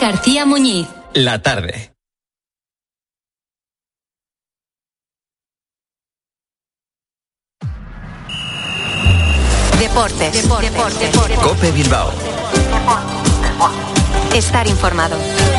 García Muñiz. La tarde. Deportes. COPE Bilbao. Estar informado.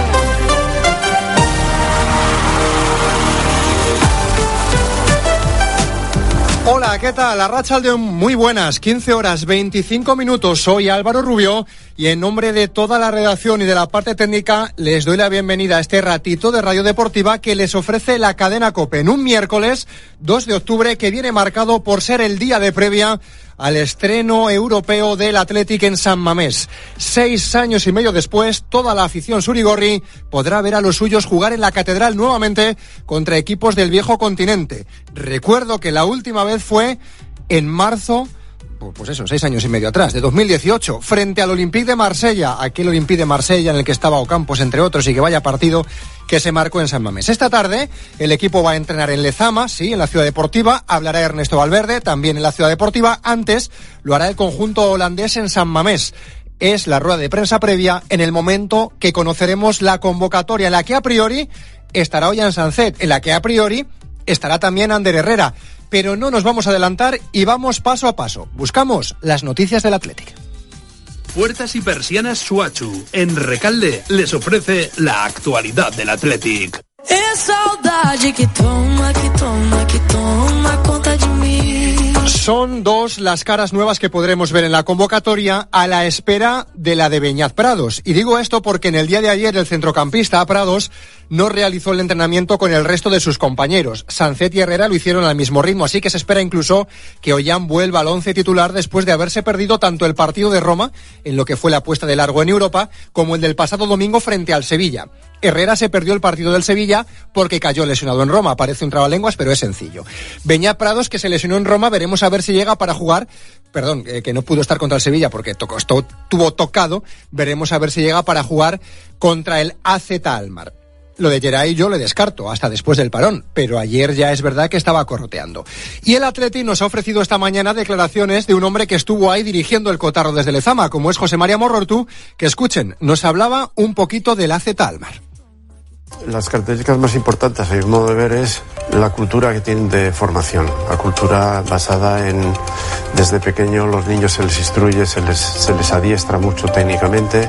Hola, ¿qué tal? Arratsaldeon, muy buenas, 15 horas 25 minutos. Soy Álvaro Rubio y en nombre de toda la redacción y de la parte técnica les doy la bienvenida a este ratito de Radio Deportiva que les ofrece la cadena COPE en un miércoles 2 de octubre que viene marcado por ser el día de previa al estreno europeo del Athletic en San Mamés. 6 años y medio después, toda la afición surigorri podrá ver a los suyos jugar en la Catedral nuevamente contra equipos del viejo continente. Recuerdo que la última vez fue en marzo, pues eso, 6 años y medio atrás, de 2018, frente al Olympique de Marsella, aquel Olympique de Marsella en el que estaba Ocampos, entre otros, y que vaya partido que se marcó en San Mamés. Esta tarde el equipo va a entrenar en Lezama, sí, en la Ciudad Deportiva, hablará Ernesto Valverde, también en la Ciudad Deportiva, antes lo hará el conjunto holandés en San Mamés. Es la rueda de prensa previa en el momento que conoceremos la convocatoria, en la que a priori estará Ollán Sancet, en la que a priori estará también Ander Herrera, pero no nos vamos a adelantar y vamos paso a paso. Buscamos las noticias del Athletic. Puertas y persianas Suachu, en Recalde, les ofrece la actualidad del Athletic. Son 2 las caras nuevas que podremos ver en la convocatoria a la espera de la de Beñat Prados. Y digo esto porque en el día de ayer el centrocampista Prados no realizó el entrenamiento con el resto de sus compañeros. Sancet y Herrera lo hicieron al mismo ritmo, así que se espera incluso que Ollán vuelva al 11 titular después de haberse perdido tanto el partido de Roma, en lo que fue la puesta de largo en Europa, como el del pasado domingo frente al Sevilla. Herrera se perdió el partido del Sevilla porque cayó lesionado en Roma. Parece un trabalenguas, pero es sencillo. Beñat Prados, que se lesionó en Roma, veremos a ver si llega para jugar. Perdón, que no pudo estar contra el Sevilla porque tuvo tocado. Veremos a ver si llega para jugar contra el AZ Alkmaar. Lo de Geray yo le descarto hasta después del parón, pero ayer ya es verdad que estaba corroteando. Y el Athletic nos ha ofrecido esta mañana declaraciones de un hombre que estuvo ahí dirigiendo el cotarro desde Lezama, como es José María Morortu, que escuchen, nos hablaba un poquito del AZ Alkmaar. Las características más importantes, a mi modo de ver, es la cultura que tienen de formación. La cultura basada en, desde pequeño los niños se les instruye, se les adiestra mucho técnicamente.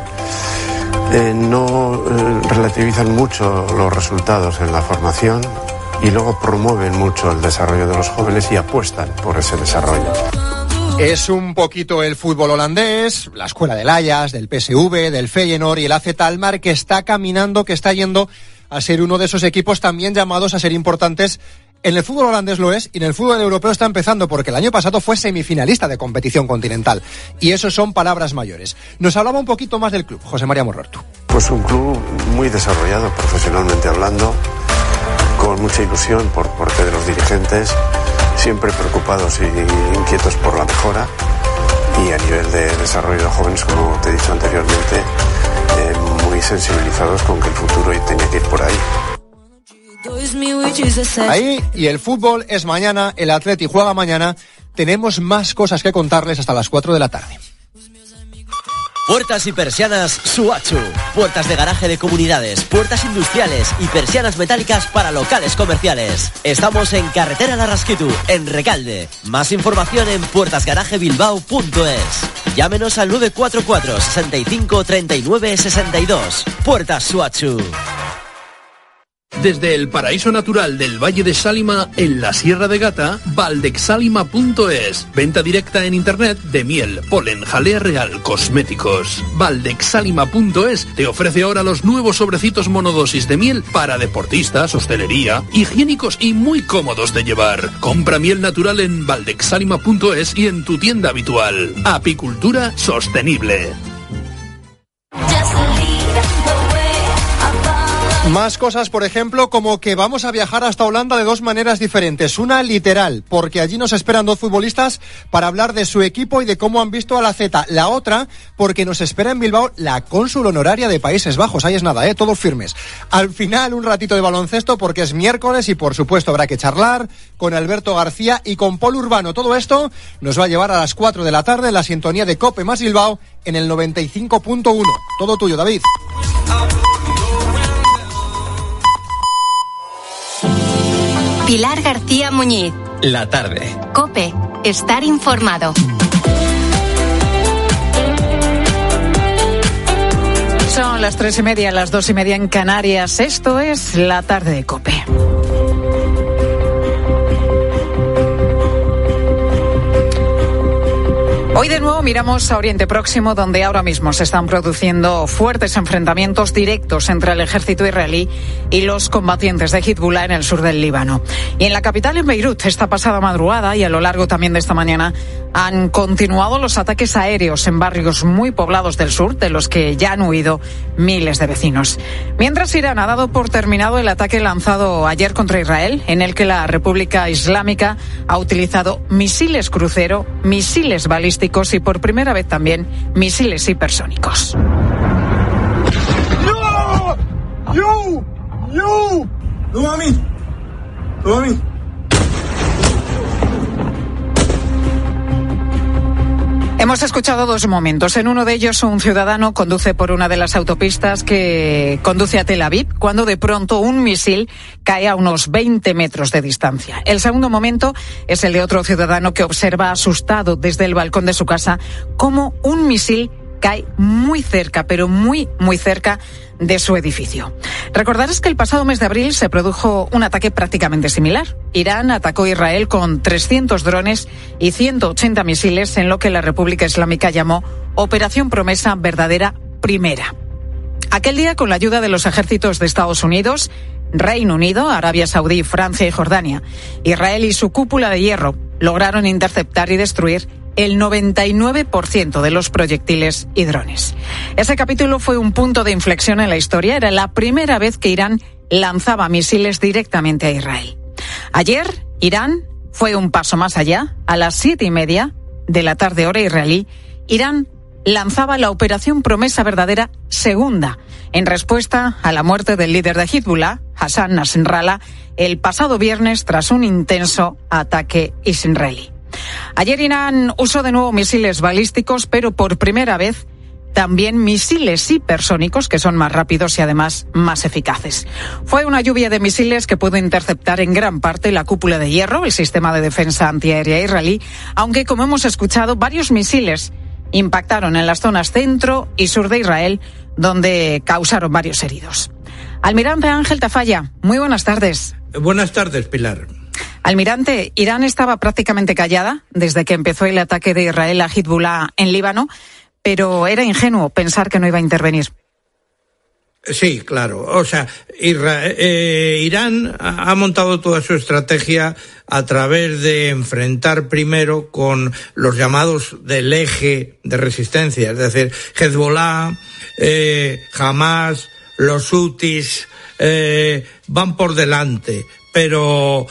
No relativizan mucho los resultados en la formación y luego promueven mucho el desarrollo de los jóvenes y apuestan por ese desarrollo. Es un poquito el fútbol holandés, la escuela del Ajax, del PSV, del Feyenoord y el AZ Alkmaar que está caminando, que está yendo a ser uno de esos equipos también llamados a ser importantes. En el fútbol holandés lo es y en el fútbol europeo está empezando porque el año pasado fue semifinalista de competición continental y eso son palabras mayores. Nos hablaba un poquito más del club, José María Morortu. Pues un club muy desarrollado profesionalmente hablando, con mucha ilusión por parte de los dirigentes, siempre preocupados y inquietos por la mejora y a nivel de desarrollo de jóvenes, como te he dicho anteriormente, muy sensibilizados con que el futuro tenía que ir por ahí. Ahí, y el fútbol es mañana, el Athletic juega mañana, tenemos más cosas que contarles hasta las 4 de la tarde. Puertas y persianas Suachu. Puertas de garaje de comunidades, puertas industriales y persianas metálicas para locales comerciales. Estamos en Carretera Larrasquitu, en Recalde. Más información en puertasgarajebilbao.es. Llámenos al 944 65 39 62. Puertas Suachu. Desde el paraíso natural del Valle de Sálima, en la Sierra de Gata, valdexsalima.es. Venta directa en internet de miel, polen, jalea real, cosméticos. Valdexsalima.es te ofrece ahora los nuevos sobrecitos monodosis de miel para deportistas, hostelería, higiénicos y muy cómodos de llevar. Compra miel natural en valdexsalima.es y en tu tienda habitual. Apicultura sostenible. Más cosas, por ejemplo, como que vamos a viajar hasta Holanda de 2 maneras diferentes. Una literal, porque allí nos esperan 2 futbolistas para hablar de su equipo y de cómo han visto a la Z. La otra, porque nos espera en Bilbao la cónsul honoraria de Países Bajos. Ahí es nada, todos firmes. Al final, un ratito de baloncesto porque es miércoles y, por supuesto, habrá que charlar con Alberto García y con Paul Urbano. Todo esto nos va a llevar a las 4 de la tarde en la sintonía de COPE más Bilbao en el 95.1. Todo tuyo, David. Pilar García Muñiz. La tarde. COPE. Estar informado. Son las 3:30, las 2:30 en Canarias. Esto es La Tarde de COPE. Hoy de nuevo miramos a Oriente Próximo, donde ahora mismo se están produciendo fuertes enfrentamientos directos entre el ejército israelí y los combatientes de Hezbollah en el sur del Líbano. Y en la capital, en Beirut, esta pasada madrugada y a lo largo también de esta mañana, han continuado los ataques aéreos en barrios muy poblados del sur, de los que ya han huido miles de vecinos. Mientras, Irán ha dado por terminado el ataque lanzado ayer contra Israel, en el que la República Islámica ha utilizado misiles crucero, misiles balísticos y por primera vez también misiles hipersónicos. Hemos escuchado dos momentos. En uno de ellos, un ciudadano conduce por una de las autopistas que conduce a Tel Aviv, cuando de pronto un misil cae a unos 20 metros de distancia. El segundo momento es el de otro ciudadano que observa asustado desde el balcón de su casa cómo un misil cae muy cerca, pero muy, muy cerca de su edificio. Recordarás que el pasado mes de abril se produjo un ataque prácticamente similar. Irán atacó a Israel con 300 drones y 180 misiles en lo que la República Islámica llamó Operación Promesa Verdadera Primera. Aquel día, con la ayuda de los ejércitos de Estados Unidos, Reino Unido, Arabia Saudí, Francia y Jordania, Israel y su cúpula de hierro lograron interceptar y destruir el 99% de los proyectiles y drones. Ese capítulo fue un punto de inflexión en la historia. Era la primera vez que Irán lanzaba misiles directamente a Israel. Ayer, Irán fue un paso más allá. A las 7:30 de la tarde, hora israelí, Irán lanzaba la Operación Promesa Verdadera Segunda, en respuesta a la muerte del líder de Hezbollah, Hassan Nasrallah, el pasado viernes tras un intenso ataque israelí. Ayer Irán usó de nuevo misiles balísticos, pero por primera vez también misiles hipersónicos, que son más rápidos y además más eficaces. Fue una lluvia de misiles que pudo interceptar en gran parte la cúpula de hierro, el sistema de defensa antiaérea israelí, aunque, como hemos escuchado, varios misiles impactaron en las zonas centro y sur de Israel, donde causaron varios heridos. Almirante Ángel Tafalla, muy buenas tardes. Buenas tardes, Pilar. Almirante, Irán estaba prácticamente callada desde que empezó el ataque de Israel a Hezbollah en Líbano, pero era ingenuo pensar que no iba a intervenir. Sí, claro. O sea, Irán ha montado toda su estrategia a través de enfrentar primero con los llamados del eje de resistencia, es decir, Hezbollah, Hamas, los hutis, van por delante. Pero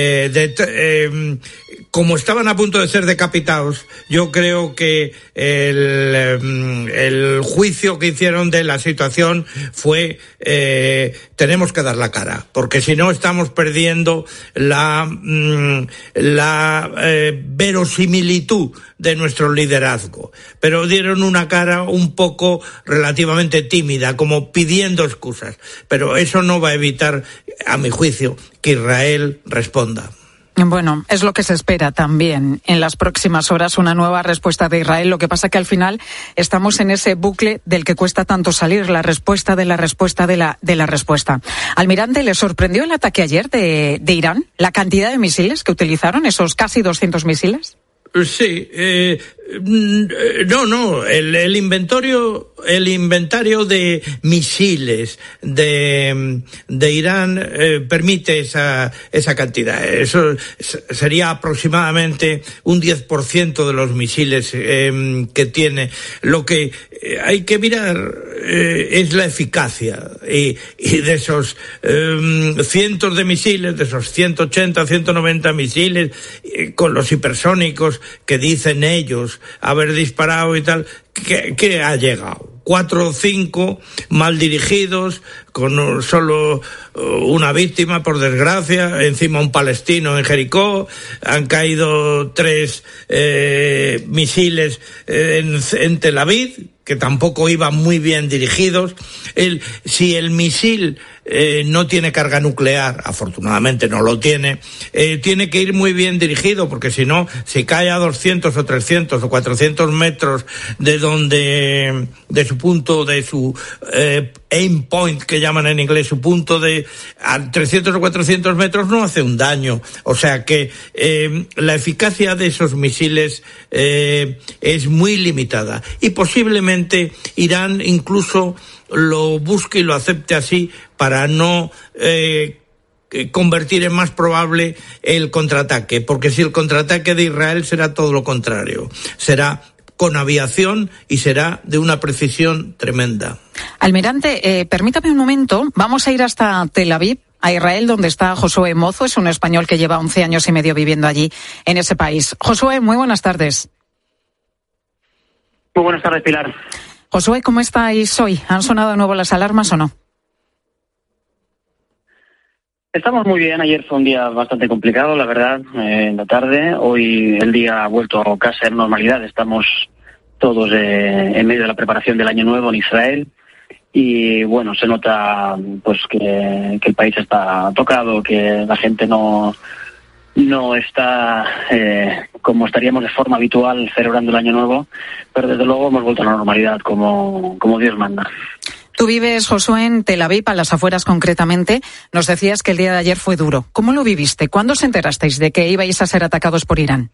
como estaban a punto de ser decapitados, yo creo que el juicio que hicieron de la situación fue tenemos que dar la cara, porque si no estamos perdiendo la verosimilitud de nuestro liderazgo. Pero dieron una cara un poco relativamente tímida, como pidiendo excusas. Pero eso no va a evitar, a mi juicio, que Israel responda. Bueno, es lo que se espera también en las próximas horas, una nueva respuesta de Israel. Lo que pasa que al final estamos en ese bucle del que cuesta tanto salir, la respuesta de la respuesta de la respuesta. Almirante, ¿le sorprendió el ataque ayer de Irán? ¿La cantidad de misiles que utilizaron, esos casi 200 misiles? Sí, no, el inventario de misiles de Irán permite esa cantidad. Eso sería aproximadamente un 10% de los misiles que tiene. Lo que hay que mirar es la eficacia y de esos cientos de misiles, de esos 180, 190 misiles con los hipersónicos que dicen ellos haber disparado y tal, ¿qué ha llegado? 4 o 5 mal dirigidos, con solo una víctima, por desgracia, encima un palestino en Jericó. Han caído 3 misiles en Tel Aviv, que tampoco iban muy bien dirigidos. Si el misil no tiene carga nuclear, afortunadamente no lo tiene, tiene que ir muy bien dirigido, porque si no, si cae a 200 o 300 o 400 metros de su aim point, que llaman en inglés, su punto a 300 o 400 metros no hace un daño. O sea que la eficacia de esos misiles es muy limitada, y posiblemente Irán incluso lo busque y lo acepte así para no convertir en más probable el contraataque, porque si el contraataque de Israel será todo lo contrario, será con aviación y será de una precisión tremenda. Almirante, permítame un momento, vamos a ir hasta Tel Aviv, a Israel, donde está Josué Mozo, es un español que lleva 11 años y medio viviendo allí, en ese país. Josué, muy buenas tardes. Muy buenas tardes, Pilar. Josué, ¿cómo estáis hoy? ¿Han sonado de nuevo las alarmas o no? Estamos muy bien. Ayer fue un día bastante complicado, la verdad, en la tarde. Hoy el día ha vuelto a casi en normalidad. Estamos todos en medio de la preparación del Año Nuevo en Israel. Y bueno, se nota pues que el país está tocado, que la gente no está como estaríamos de forma habitual celebrando el Año Nuevo, pero desde luego hemos vuelto a la normalidad como Dios manda. Tú vives, Josué, en Tel Aviv, a las afueras concretamente. Nos decías que el día de ayer fue duro. ¿Cómo lo viviste? ¿Cuándo os enterasteis de que ibais a ser atacados por Irán?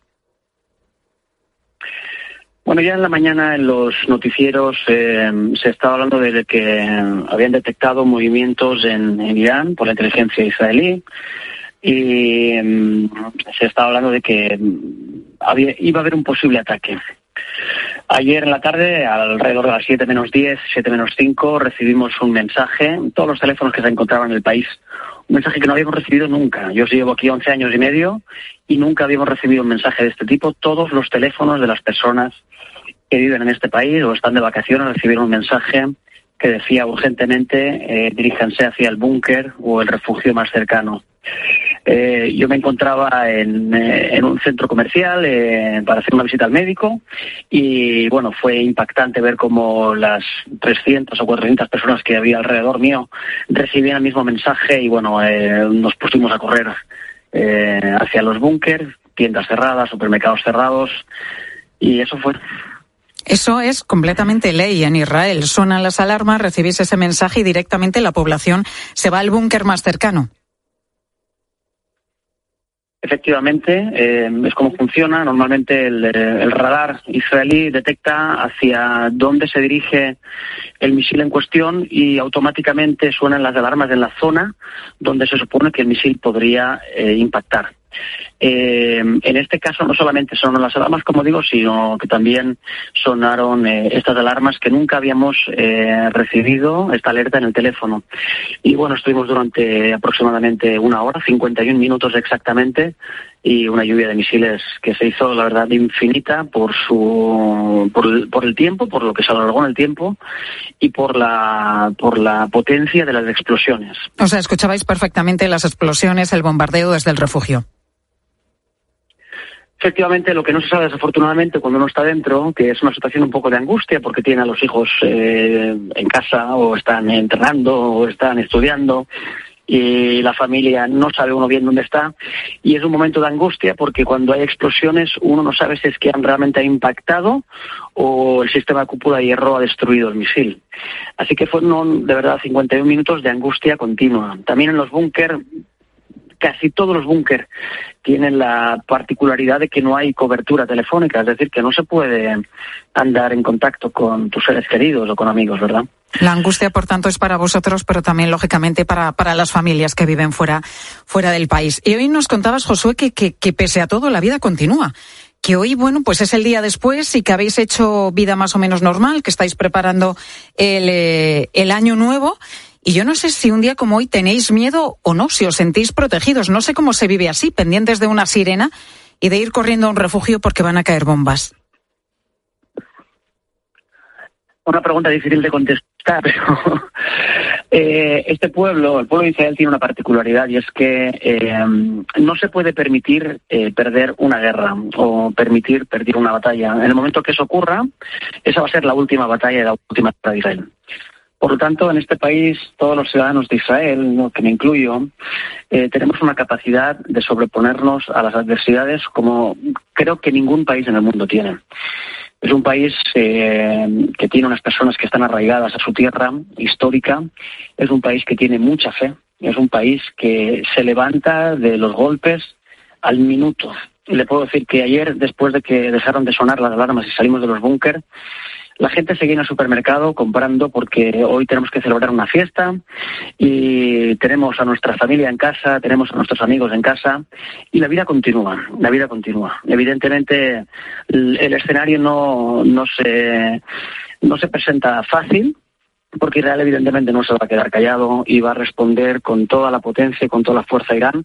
Bueno, ya en la mañana en los noticieros se estaba hablando de que habían detectado movimientos en Irán por la inteligencia israelí, y se estaba hablando de que iba a haber un posible ataque. Ayer en la tarde, alrededor de las 7 menos 10, 7 menos 5, recibimos un mensaje, todos los teléfonos que se encontraban en el país, un mensaje que no habíamos recibido nunca. Yo llevo aquí 11 años y medio y nunca habíamos recibido un mensaje de este tipo. Todos los teléfonos de las personas que viven en este país o están de vacaciones recibieron un mensaje que decía urgentemente diríjanse hacia el búnker o el refugio más cercano. Yo me encontraba en un centro comercial para hacer una visita al médico, y bueno, fue impactante ver cómo las 300 o 400 personas que había alrededor mío recibían el mismo mensaje, y bueno, nos pusimos a correr hacia los búnkers, tiendas cerradas, supermercados cerrados, y eso fue. Eso es completamente ley en Israel. Suenan las alarmas, recibís ese mensaje y directamente la población se va al búnker más cercano. Efectivamente, es como funciona. Normalmente el radar israelí detecta hacia dónde se dirige el misil en cuestión y automáticamente suenan las alarmas en la zona donde se supone que el misil podría impactar. En este caso no solamente sonaron las alarmas, como digo, sino que también sonaron estas alarmas que nunca habíamos recibido, esta alerta en el teléfono. Y bueno, estuvimos durante aproximadamente 1 hora, 51 minutos exactamente, y una lluvia de misiles que se hizo, la verdad, infinita por el tiempo, por lo que se alargó en el tiempo, y por la potencia de las explosiones. O sea, escuchabais perfectamente las explosiones, el bombardeo desde el refugio. Efectivamente, lo que no se sabe desafortunadamente cuando uno está dentro, que es una situación un poco de angustia porque tiene a los hijos en casa, o están entrenando, o están estudiando, y la familia no sabe uno bien dónde está, y es un momento de angustia porque cuando hay explosiones uno no sabe si es que realmente ha impactado o el sistema de cúpula de hierro ha destruido el misil. Así que fueron de verdad 51 minutos de angustia continua. También en los búnker, casi todos los búnker tienen la particularidad de que no hay cobertura telefónica, es decir, que no se puede andar en contacto con tus seres queridos o con amigos, ¿verdad? La angustia, por tanto, es para vosotros, pero también, lógicamente, para las familias que viven fuera del país. Y hoy nos contabas, Josué, que pese a todo la vida continúa. Que hoy, bueno, pues es el día después y que habéis hecho vida más o menos normal, que estáis preparando el año nuevo. Y yo no sé si un día como hoy tenéis miedo o no, si os sentís protegidos. No sé cómo se vive así, pendientes de una sirena y de ir corriendo a un refugio porque van a caer bombas. Una pregunta difícil de contestar, pero Este pueblo, el pueblo de Israel, tiene una particularidad, y es que no se puede permitir perder una guerra o permitir perder una batalla. En el momento que eso ocurra, esa va a ser la última batalla y la última guerra de Israel. Por lo tanto, en este país, todos los ciudadanos de Israel, ¿no?, que me incluyo, tenemos una capacidad de sobreponernos a las adversidades como creo que ningún país en el mundo tiene. Es un país que tiene unas personas que están arraigadas a su tierra histórica. Es un país que tiene mucha fe. Es un país que se levanta de los golpes al minuto. Y le puedo decir que ayer, después de que dejaron de sonar las alarmas y salimos de los búnker, la gente seguía en el supermercado comprando porque hoy tenemos que celebrar una fiesta y tenemos a nuestra familia en casa, tenemos a nuestros amigos en casa y la vida continúa, la vida continúa. Evidentemente el escenario no se presenta fácil, porque Israel evidentemente no se va a quedar callado y va a responder con toda la potencia y con toda la fuerza a Irán.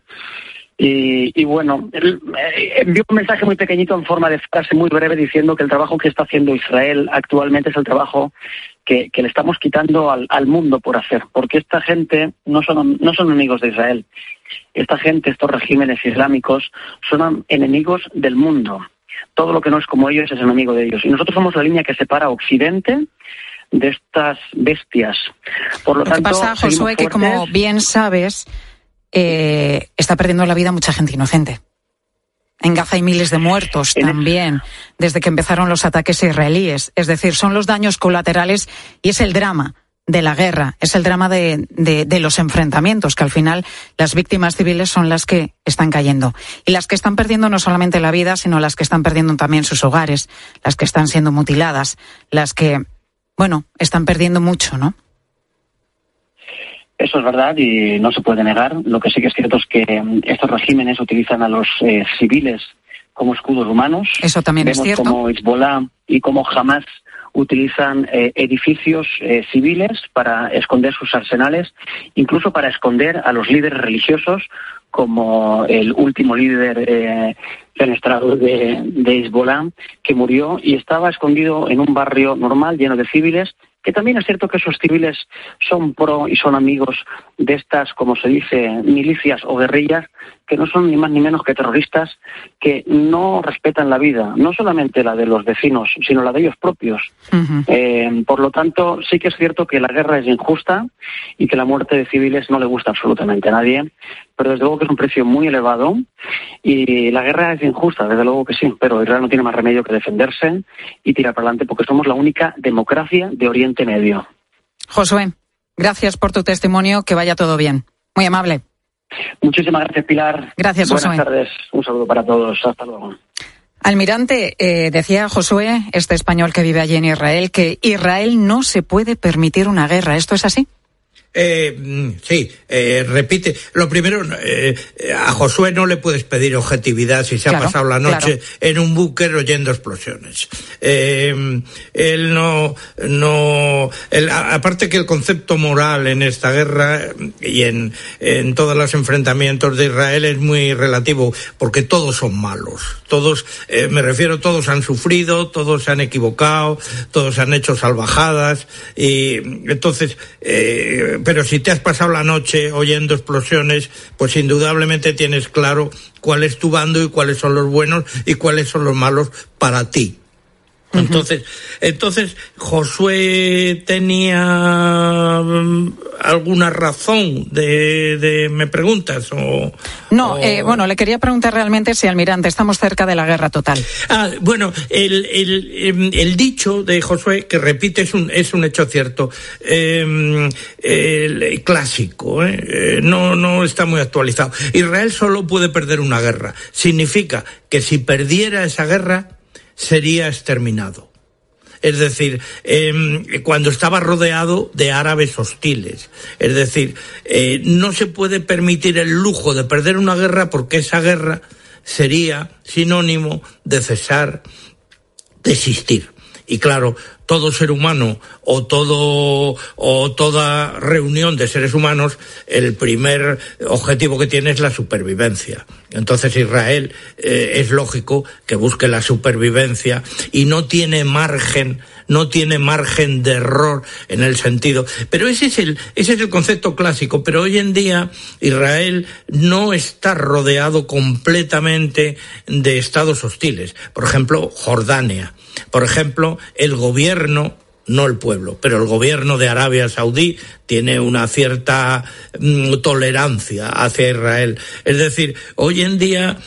Y bueno, envió un mensaje muy pequeño en forma de frase muy breve diciendo que el trabajo que está haciendo Israel actualmente es el trabajo que le estamos quitando al mundo por hacer, porque esta gente no son enemigos de Israel. Esta gente, estos regímenes islámicos, son enemigos del mundo. Todo lo que no es como ellos es enemigo de ellos. Y nosotros somos la línea que separa Occidente de estas bestias. Por lo tanto, que pasa, Josué, que como bien sabes, está perdiendo la vida mucha gente inocente. En Gaza hay miles de muertos también, desde que empezaron los ataques israelíes. Es decir, son los daños colaterales y es el drama de la guerra, es el drama de los enfrentamientos, que al final las víctimas civiles son las que están cayendo. Y las que están perdiendo no solamente la vida, sino las que están perdiendo también sus hogares, las que están siendo mutiladas, las que, bueno, están perdiendo mucho, ¿no? Eso es verdad y no se puede negar. Lo que sí que es cierto es que estos regímenes utilizan a los civiles como escudos humanos. Eso también Vemos es cierto. Como Hezbollah y como Hamas utilizan edificios civiles para esconder sus arsenales, incluso para esconder a los líderes religiosos, como el último líder fenestrado de Hezbollah, que murió y estaba escondido en un barrio normal lleno de civiles, que también es cierto que esos civiles son pro y son amigos de estas, como se dice, milicias o guerrillas, que no son ni más ni menos que terroristas, que no respetan la vida, no solamente la de los vecinos, sino la de ellos propios. Uh-huh. Por lo tanto, sí que es cierto que la guerra es injusta y que la muerte de civiles no le gusta absolutamente a nadie, pero desde luego que es un precio muy elevado y la guerra es injusta, desde luego que sí, pero Israel no tiene más remedio que defenderse y tirar para adelante porque somos la única democracia de Oriente Medio. Josué, gracias por tu testimonio, que vaya todo bien. Muy amable. Muchísimas gracias, Pilar. Gracias, Josué. Buenas tardes, un saludo para todos, hasta luego. Almirante, decía Josué, este español que vive allí en Israel, que Israel no se puede permitir una guerra. ¿Esto es así? Sí, repite. Lo primero, a Josué no le puedes pedir objetividad si se ha pasado la noche en un búnker oyendo explosiones. Él aparte que el concepto moral en esta guerra y en todos los enfrentamientos de Israel es muy relativo, porque todos son malos. Todos, todos han sufrido, todos se han equivocado, todos han hecho salvajadas, y entonces, pero si te has pasado la noche oyendo explosiones, pues indudablemente tienes claro cuál es tu bando y cuáles son los buenos y cuáles son los malos para ti. Entonces, Josué tenía alguna razón de ¿me preguntas? No, le quería preguntar realmente si, almirante, estamos cerca de la guerra total. Bueno, el dicho de Josué, que repite, es un hecho cierto, el clásico, no está muy actualizado. Israel solo puede perder una guerra. Significa que si perdiera esa guerra, sería exterminado. Es decir, cuando estaba rodeado de árabes hostiles. Es decir, no se puede permitir el lujo de perder una guerra, porque esa guerra sería sinónimo de cesar, de existir. Y claro, todo ser humano o toda reunión de seres humanos, el primer objetivo que tiene es la supervivencia. Entonces Israel es lógico que busque la supervivencia y no tiene margen no tiene margen de error en el sentido. Pero ese es el concepto clásico. Pero hoy en día Israel no está rodeado completamente de estados hostiles. Por ejemplo, Jordania. Por ejemplo, el gobierno, no el pueblo, pero el gobierno de Arabia Saudí tiene una cierta tolerancia hacia Israel. Es decir, hoy en día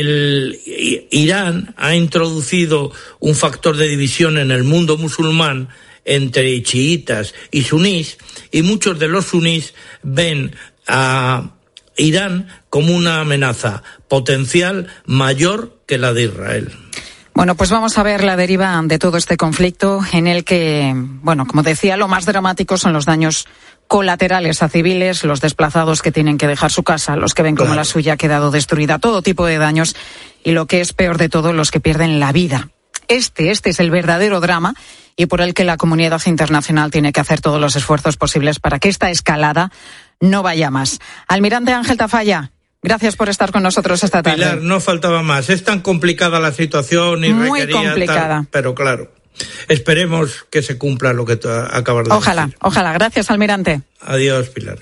Irán ha introducido un factor de división en el mundo musulmán entre chiitas y sunís, y muchos de los sunís ven a Irán como una amenaza potencial mayor que la de Israel. Bueno, pues vamos a ver la deriva de todo este conflicto en el que, bueno, como decía, lo más dramático son los daños colaterales a civiles, los desplazados que tienen que dejar su casa, los que ven como la suya ha quedado destruida, todo tipo de daños, y lo que es peor de todo, los que pierden la vida. Este es el verdadero drama y por el que la comunidad internacional tiene que hacer todos los esfuerzos posibles para que esta escalada no vaya más. Almirante Ángel Tafalla, gracias por estar con nosotros esta tarde. Pilar, no faltaba más. Es tan complicada la situación y muy requería complicada. Tal, pero claro, esperemos que se cumpla lo que acabas de decir. Ojalá. Gracias, Almirante. Adiós, Pilar.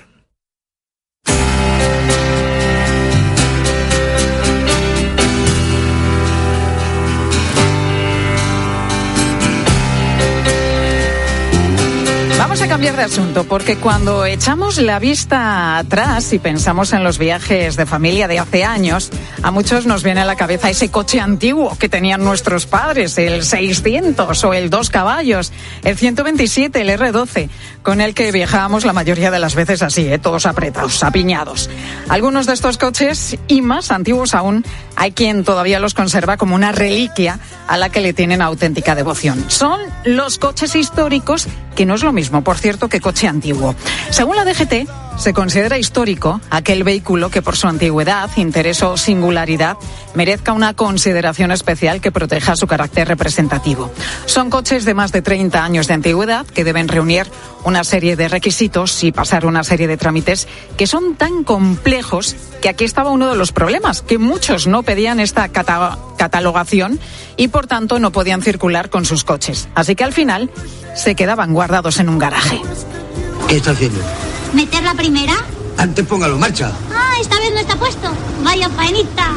Vamos a cambiar de asunto, porque cuando echamos la vista atrás y pensamos en los viajes de familia de hace años, a muchos nos viene a la cabeza ese coche antiguo que tenían nuestros padres, el 600 o el 2 caballos, el 127, el R12, con el que viajábamos la mayoría de las veces así, todos apretados, apiñados. Algunos de estos coches, y más antiguos aún, hay quien todavía los conserva como una reliquia a la que le tienen auténtica devoción. Son los coches históricos, que no es lo mismo, por cierto, que coche antiguo. Según la DGT, se considera histórico aquel vehículo que por su antigüedad, interés o singularidad merezca una consideración especial que proteja su carácter representativo. Son coches de más de 30 años de antigüedad que deben reunir una serie de requisitos y pasar una serie de trámites que son tan complejos que aquí estaba uno de los problemas, que muchos no pedían esta catalogación y por tanto no podían circular con sus coches. Así que al final se quedaban guardados en un garaje. ¿Qué está haciendo? ¿Meter la primera? Antes póngalo en marcha. Ah, esta vez no está puesto. Vaya faenita.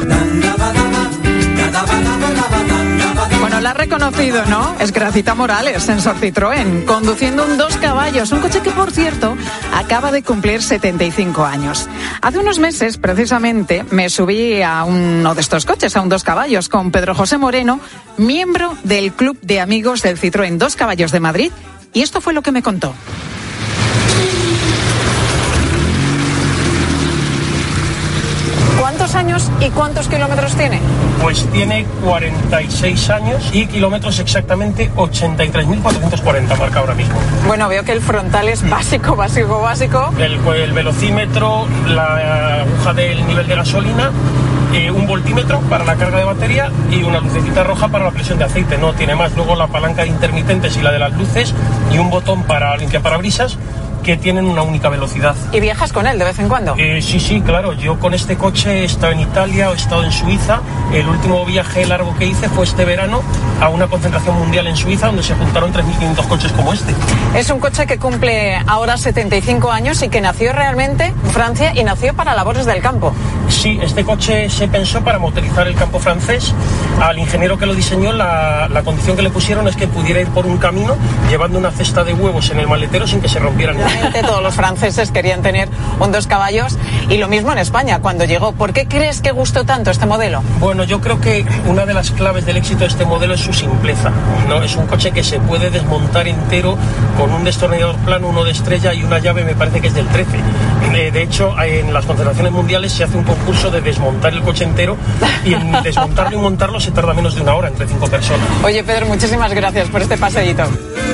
Bueno, la ha reconocido, ¿no? Es Gracita Morales, en Sor Citroën, conduciendo un 2 caballos, un coche que, por cierto, acaba de cumplir 75 años. Hace unos meses, precisamente, me subí a uno de estos coches, a un 2 caballos, con Pedro José Moreno, miembro del Club de Amigos del Citroën 2 Caballos de Madrid, y esto fue lo que me contó. ¿Cuántos años y cuántos kilómetros tiene? Pues tiene 46 años y kilómetros exactamente 83.440 marca ahora mismo. Bueno, veo que el frontal es básico. El velocímetro, la aguja del nivel de gasolina, un voltímetro para la carga de batería y una lucecita roja para la presión de aceite. No tiene más. Luego la palanca de intermitentes y la de las luces y un botón para limpiaparabrisas que tienen una única velocidad. ¿Y viajas con él de vez en cuando? Sí, claro. Yo con este coche he estado en Italia, he estado en Suiza. El último viaje largo que hice fue este verano a una concentración mundial en Suiza donde se juntaron 3.500 coches como este. Es un coche que cumple ahora 75 años y que nació realmente en Francia y nació para labores del campo. Sí, este coche se pensó para motorizar el campo francés. Al ingeniero que lo diseñó, la condición que le pusieron es que pudiera ir por un camino llevando una cesta de huevos en el maletero sin que se rompieran. Todos los franceses querían tener un 2 caballos y lo mismo en España cuando llegó. ¿Por qué crees que gustó tanto este modelo? Bueno, yo creo que una de las claves del éxito de este modelo es su simpleza, ¿no? Es un coche que se puede desmontar entero con un destornillador plano, uno de estrella y una llave, me parece que es del 13. De hecho, en las concentraciones mundiales se hace un concurso de desmontar el coche entero y en desmontarlo y montarlo se tarda menos de una hora entre 5 personas. Oye, Pedro, muchísimas gracias por este paseíto.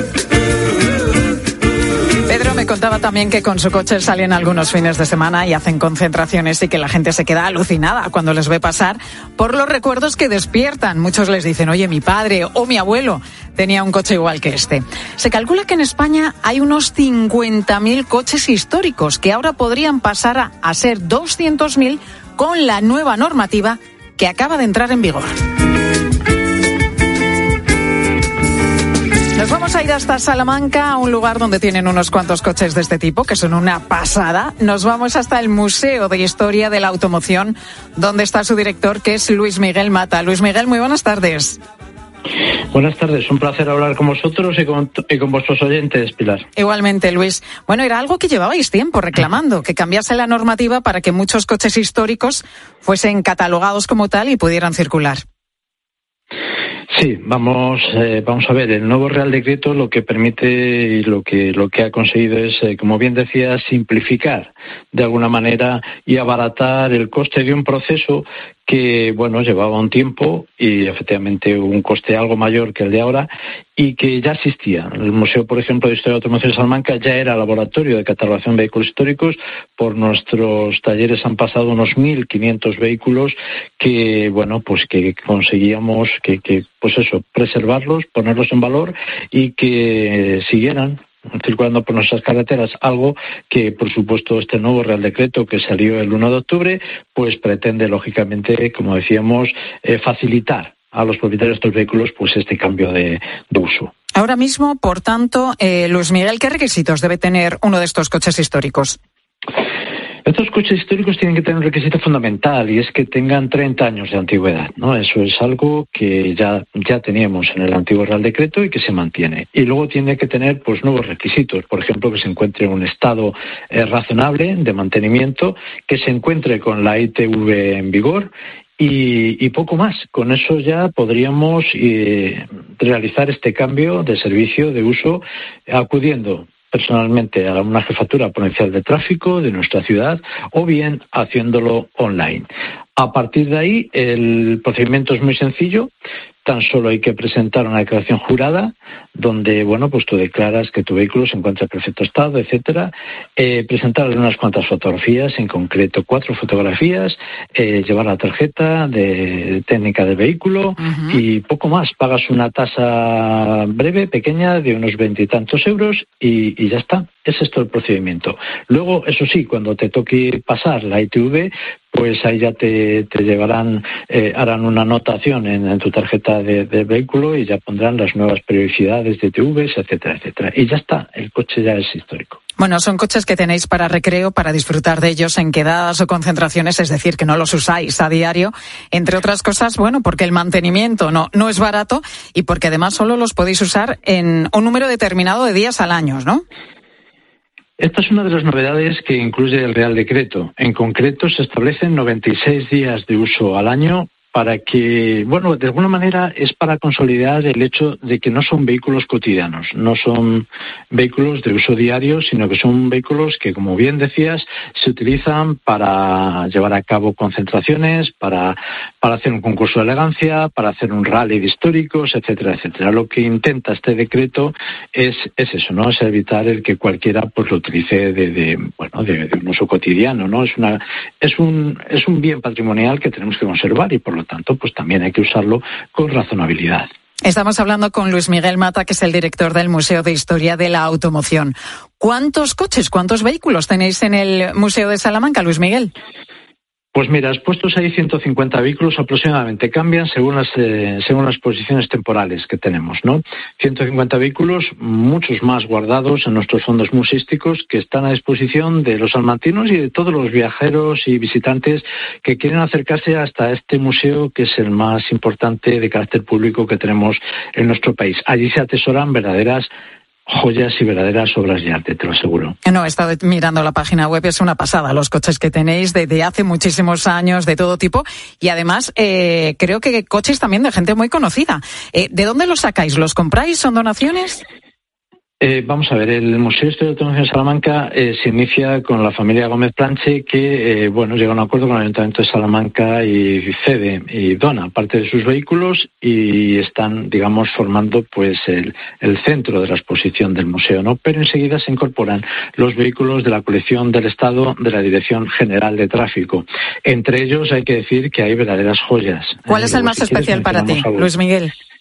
Pedro me contaba también que con su coche salen algunos fines de semana y hacen concentraciones y que la gente se queda alucinada cuando les ve pasar por los recuerdos que despiertan. Muchos les dicen, oye, mi padre o mi abuelo tenía un coche igual que este. Se calcula que en España hay unos 50.000 coches históricos que ahora podrían pasar a ser 200.000 con la nueva normativa que acaba de entrar en vigor. Nos vamos a ir hasta Salamanca, a un lugar donde tienen unos cuantos coches de este tipo, que son una pasada. Nos vamos hasta el Museo de Historia de la Automoción, donde está su director, que es Luis Miguel Mata. Luis Miguel, muy buenas tardes. Buenas tardes, un placer hablar con vosotros y con vuestros oyentes, Pilar. Igualmente, Luis. Bueno, era algo que llevabais tiempo reclamando, que cambiase la normativa para que muchos coches históricos fuesen catalogados como tal y pudieran circular. Sí, vamos a ver, el nuevo Real Decreto lo que permite y lo que ha conseguido es, como bien decía, simplificar de alguna manera y abaratar el coste de un proceso que, bueno, llevaba un tiempo y efectivamente un coste algo mayor que el de ahora y que ya existía. El Museo, por ejemplo, de Historia de la Automoción de Salamanca ya era laboratorio de catalogación de vehículos históricos. Por nuestros talleres han pasado unos 1.500 vehículos que, bueno, pues que conseguíamos preservarlos, ponerlos en valor y que siguieran circulando por nuestras carreteras, algo que, por supuesto, este nuevo Real Decreto que salió el 1 de octubre, pues pretende, lógicamente, como decíamos, facilitar a los propietarios de estos vehículos pues este cambio de uso. Ahora mismo, por tanto, Luis Miguel, ¿qué requisitos debe tener uno de estos coches históricos? Estos coches históricos tienen que tener un requisito fundamental y es que tengan 30 años de antigüedad, ¿no? Eso es algo que ya teníamos en el antiguo Real Decreto y que se mantiene. Y luego tiene que tener pues nuevos requisitos, por ejemplo, que se encuentre en un estado razonable de mantenimiento, que se encuentre con la ITV en vigor y poco más. Con eso ya podríamos realizar este cambio de servicio de uso acudiendo personalmente a una jefatura provincial de tráfico de nuestra ciudad o bien haciéndolo online. A partir de ahí el procedimiento es muy sencillo. Tan solo hay que presentar una declaración jurada donde, bueno, pues tú declaras que tu vehículo se encuentra en perfecto estado, etcétera. Presentar unas cuantas fotografías, en concreto 4 fotografías, llevar la tarjeta de técnica del vehículo y poco más. Pagas una tasa breve, pequeña, de unos 20 y tantos euros y ya está. Ese es todo el procedimiento. Luego, eso sí, cuando te toque pasar la ITV, pues ahí ya te llevarán, harán una anotación en tu tarjeta de vehículo y ya pondrán las nuevas periodicidades de ITVs, etcétera, etcétera. Y ya está, el coche ya es histórico. Bueno, son coches que tenéis para recreo, para disfrutar de ellos en quedadas o concentraciones, es decir, que no los usáis a diario, entre otras cosas, bueno, porque el mantenimiento no es barato y porque además solo los podéis usar en un número determinado de días al año, ¿no? Esta es una de las novedades que incluye el Real Decreto. En concreto, se establecen 96 días de uso al año para que, bueno, de alguna manera es para consolidar el hecho de que no son vehículos cotidianos, no son vehículos de uso diario, sino que son vehículos que, como bien decías, se utilizan para llevar a cabo concentraciones, para hacer un concurso de elegancia, para hacer un rally de históricos, etcétera, etcétera. Lo que intenta este decreto es eso, ¿no? Es evitar el que cualquiera pues lo utilice de un uso cotidiano, ¿no? Es un bien patrimonial que tenemos que conservar y por lo tanto pues también hay que usarlo con razonabilidad. Estamos hablando con Luis Miguel Mata, que es el director del Museo de Historia de la Automoción. ¿Cuántos coches, cuántos vehículos tenéis en el Museo de Salamanca, Luis Miguel? Pues mira, expuestos ahí 150 vehículos aproximadamente, cambian según las posiciones temporales que tenemos, ¿no? 150 vehículos, muchos más guardados en nuestros fondos museísticos que están a disposición de los salmantinos y de todos los viajeros y visitantes que quieren acercarse hasta este museo, que es el más importante de carácter público que tenemos en nuestro país. Allí se atesoran verdaderas joyas y verdaderas obras de arte, te lo aseguro. No, he estado mirando la página web, es una pasada los coches que tenéis de hace muchísimos años, de todo tipo, y además creo que coches también de gente muy conocida. ¿De dónde los sacáis? ¿Los compráis? ¿Son donaciones? Vamos a ver, el Museo de Historia de la Automoción de Salamanca se inicia con la familia Gómez Planche que, llega a un acuerdo con el Ayuntamiento de Salamanca y cede y dona parte de sus vehículos y están, digamos, formando pues el centro de la exposición del museo, ¿no? Pero enseguida se incorporan los vehículos de la colección del Estado de la Dirección General de Tráfico. Entre ellos hay que decir que hay verdaderas joyas. ¿Cuál es el más especial para ti, Luis Miguel?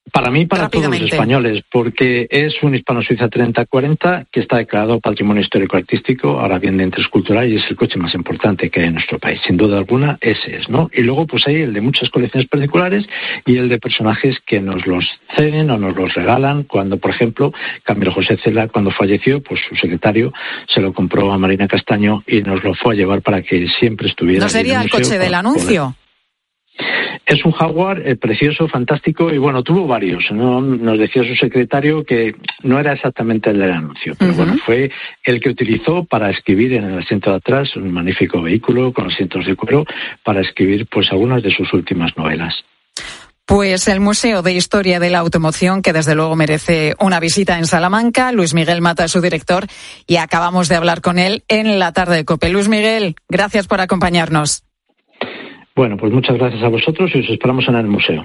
Para mí, para todos los españoles, porque es un Hispano-Suiza 3040 que está declarado Patrimonio Histórico-Artístico, ahora bien de interés cultural, y es el coche más importante que hay en nuestro país. Sin duda alguna, ese es, ¿no? Y luego pues hay el de muchas colecciones particulares y el de personajes que nos los ceden o nos los regalan. Cuando, por ejemplo, Camilo José Cela, cuando falleció, pues su secretario se lo compró a Marina Castaño y nos lo fue a llevar para que siempre estuviera. ¿No sería el coche del anuncio? Es un Jaguar precioso, fantástico, y bueno, tuvo varios, ¿no? Nos decía su secretario que no era exactamente el del anuncio, pero bueno, fue el que utilizó para escribir en el asiento de atrás, un magnífico vehículo con asientos de cuero, para escribir pues algunas de sus últimas novelas. Pues el Museo de Historia de la Automoción, que desde luego merece una visita en Salamanca. Luis Miguel Mata es su director y acabamos de hablar con él en la tarde de COPE. Luis Miguel, gracias por acompañarnos. Bueno, pues muchas gracias a vosotros y os esperamos en el museo.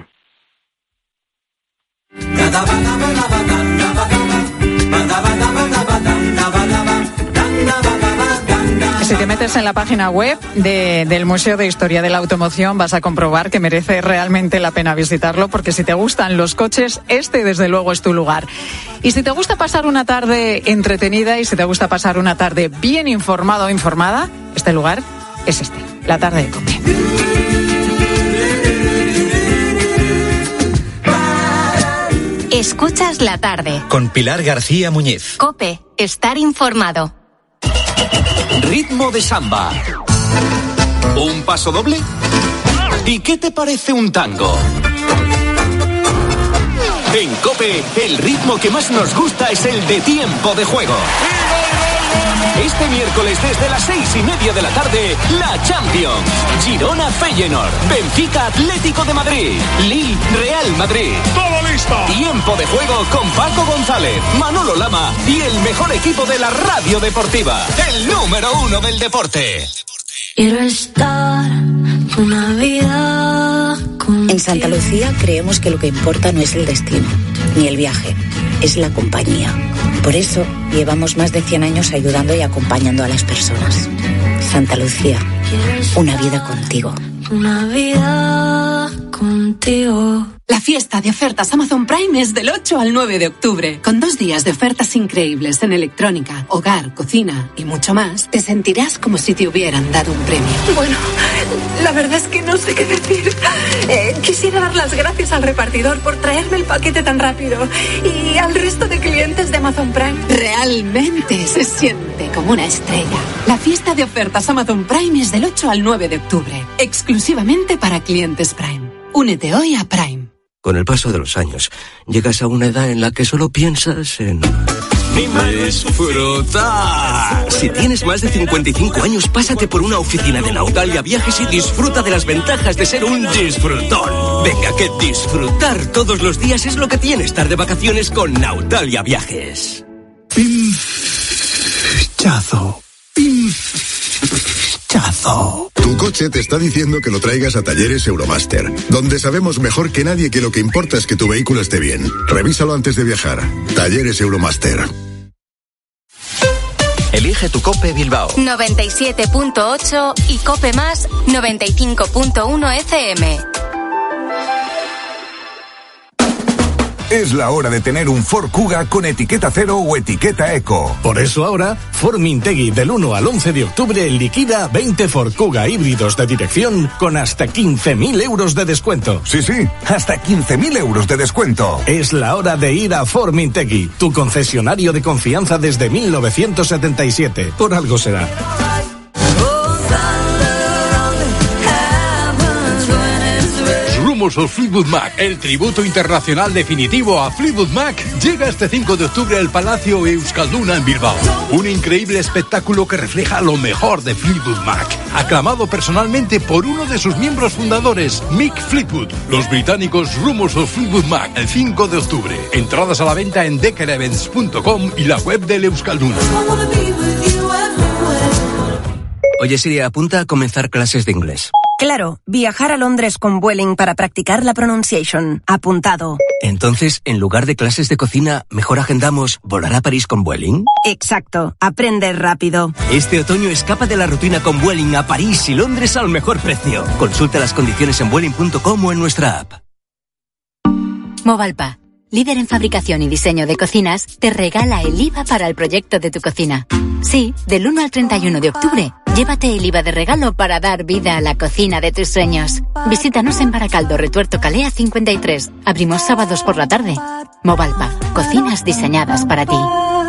Si te metes en la página web del Museo de Historia de la Automoción vas a comprobar que merece realmente la pena visitarlo, porque si te gustan los coches, este desde luego es tu lugar. Y si te gusta pasar una tarde entretenida y si te gusta pasar una tarde bien informado o informada, este lugar es este, la tarde de COPE. Escuchas la tarde. Con Pilar García Muñiz. COPE, estar informado. Ritmo de samba. ¿Un paso doble? ¿Y qué te parece un tango? En COPE, el ritmo que más nos gusta es el de tiempo de juego. Este miércoles desde las 6:30 de la tarde, la Champions. Girona Feyenoord, Benfica Atlético de Madrid, Lille Real Madrid. ¡Todo listo! Tiempo de juego con Paco González, Manolo Lama y el mejor equipo de la radio deportiva. El número 1 del deporte. Quiero estar una vida contigo. En Santa Lucía creemos que lo que importa no es el destino, ni el viaje, es la compañía. Por eso llevamos más de 100 años ayudando y acompañando a las personas. Santa Lucía, una vida contigo. Una vida contigo. La fiesta de ofertas Amazon Prime es del 8 al 9 de octubre. Con 2 días de ofertas increíbles en electrónica, hogar, cocina y mucho más, te sentirás como si te hubieran dado un premio. Bueno, la verdad es que no sé qué decir. Quisiera dar las gracias al repartidor por traerme el paquete tan rápido y al resto de clientes de Amazon Prime. Realmente se siente como una estrella. La fiesta de ofertas Amazon Prime es del 8 al 9 de octubre, exclusivamente para clientes Prime. Únete hoy a Prime. Con el paso de los años, llegas a una edad en la que solo piensas en... ¡disfrutar! Si tienes más de 55 años, pásate por una oficina de Nautalia Viajes y disfruta de las ventajas de ser un disfrutón. Venga, que disfrutar todos los días es lo que tiene estar de vacaciones con Nautalia Viajes. Pinchazo. Tu coche te está diciendo que lo traigas a Talleres Euromaster, donde sabemos mejor que nadie que lo que importa es que tu vehículo esté bien. Revísalo antes de viajar. Talleres Euromaster. Elige tu COPE Bilbao. 97.8 y COPE Más 95.1 FM. Es la hora de tener un Ford Kuga con etiqueta cero o etiqueta eco. Por eso ahora, Ford Mintegui del 1 al 11 de octubre liquida 20 Ford Kuga híbridos de dirección con hasta 15.000 euros de descuento. Sí, hasta 15.000 euros de descuento. Es la hora de ir a Ford Mintegui, tu concesionario de confianza desde 1977. Por algo será. Rumors of Fleetwood Mac, el tributo internacional definitivo a Fleetwood Mac, llega este 5 de octubre al Palacio Euskalduna en Bilbao. Un increíble espectáculo que refleja lo mejor de Fleetwood Mac, aclamado personalmente por uno de sus miembros fundadores, Mick Fleetwood. Los británicos Rumors of Fleetwood Mac, el 5 de octubre. Entradas a la venta en deckerevents.com y la web del Euskalduna. Oye Siri, apunta a comenzar clases de inglés. Claro, viajar a Londres con Vueling para practicar la pronunciation. Apuntado. Entonces, en lugar de clases de cocina, mejor agendamos volar a París con Vueling. Exacto, aprende rápido. Este otoño escapa de la rutina con Vueling a París y Londres al mejor precio. Consulta las condiciones en vueling.com o en nuestra app. Movalpa, líder en fabricación y diseño de cocinas, te regala el IVA para el proyecto de tu cocina. Sí, del 1 al 31 de octubre, llévate el IVA de regalo para dar vida a la cocina de tus sueños. Visítanos en Baracaldo, Retuerto Calea 53. Abrimos sábados por la tarde. Movalpa, cocinas diseñadas para ti.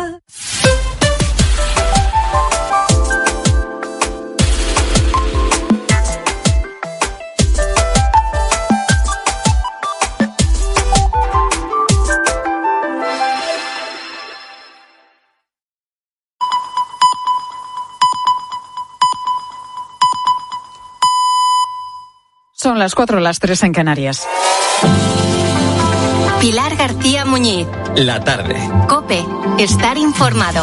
Son las 4, las 3 en Canarias. Pilar García Muñiz. La tarde. COPE. Estar informado.